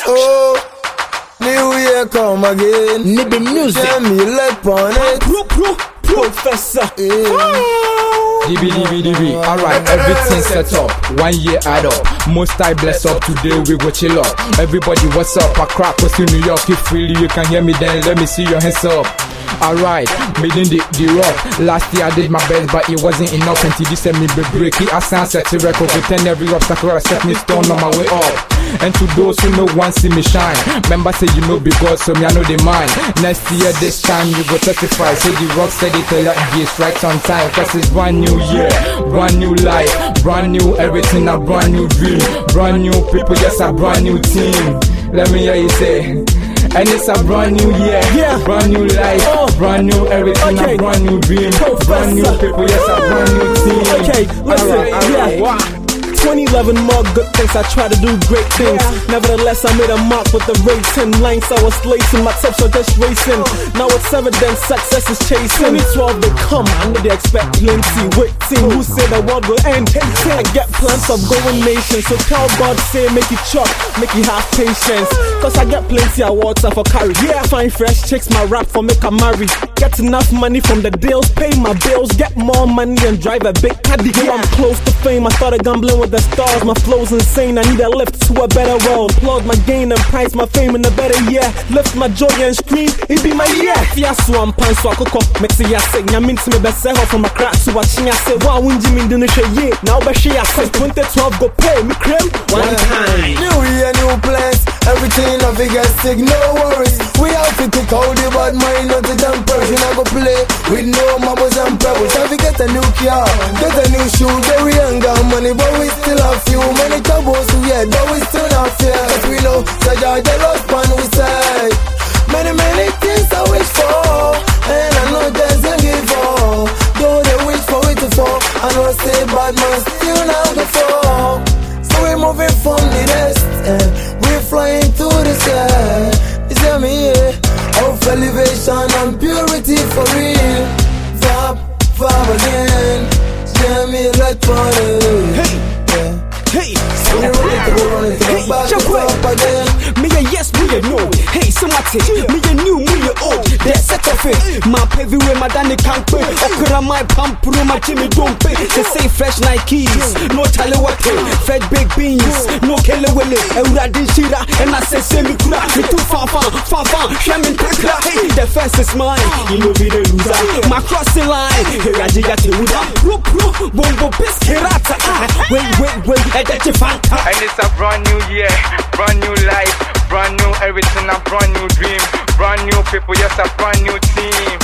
Oh, new year come again. Nibby music. Tell me let on it. Professor. DB. Alright, everything set up. 1 year add up. Most I bless up. Today we go chill up. Everybody, what's up? I crack what's in New York. If really you can hear me, then let me see your hands up. Alright, made in the rock. Last year I did my best, but it wasn't enough until this sent me break it. I sound set to record. Pretend every obstacle I set me stone on my way up. And to those who know want see me shine, remember say you know because so me I know the mind. Next year this time you go testify. Say the rock said it tell you it's right on time. Cause it's brand new year, brand new life, brand new everything, a brand new dream, brand new people, yes a brand new team. Let me hear you say. And it's a brand new year, brand new life, brand new everything, a brand new dream, brand new people, yes a brand new team. Okay, listen, 2011 more good things, I try to do great things. Nevertheless, I made a mark with the rating. Lines I was lacing, my tips are just racing. Now it's evident success is chasing. 2012 they come, I know they expect plenty. With team who say the world will end. I get plans of going nation, so tell God say make it chop, make it have patience. Cause I get plenty awards for carry. Find fresh chicks, my rap for make a marry. Get enough money from the deals, pay my bills, get more money and drive a big caddy. I'm close to fame, I started gambling with the stars. My flow's insane, I need a lift to a better world. Applaud my gain and price my fame in a better year. Lift my joy and scream, it be my year. Fiaso and panso akoko, mexi yase. Nyamin to me best sell from a crack to watch yase. Wa winji min dinu she ye. Now be she yase. 2012 go pay me cream one time. New year, new plans. Everything I figure sick, no worries. We have to take out the bad mind, not the damn person. I go play with no marbles and pebbles. I get a new car, get a new shoe, very young, got money, but we still have few. Many troubles we had, but we still not fear. Cause we know, such a jealous pan we say. Many things I wish for, and I know there's a give for. Though they wish for it to fall, I know say bad man still not before. So we're moving from the rest, and we're flying to the sky. You see me, of elevation and purity for real. Fab again, see me like fun. Hey, jump again. Me a yes, me a no. Hey, somebody, me a new, me a old. They set off it. My heavy way, my Danny can't pay. Okra my pump, my Jimmy don't pay. They say fresh Nikes, no talewate. Fed big beans, no kelewele. Euradi shira, and I say semi kura. Me too fan, shaman takra. Hey, the first is mine. You know be the loser. My crossing line, here I jigate uda. Pro, bombo biskerata. Wait. And it's a brand new year, brand new life, brand new everything, a brand new dream, brand new people, yes, a brand new team.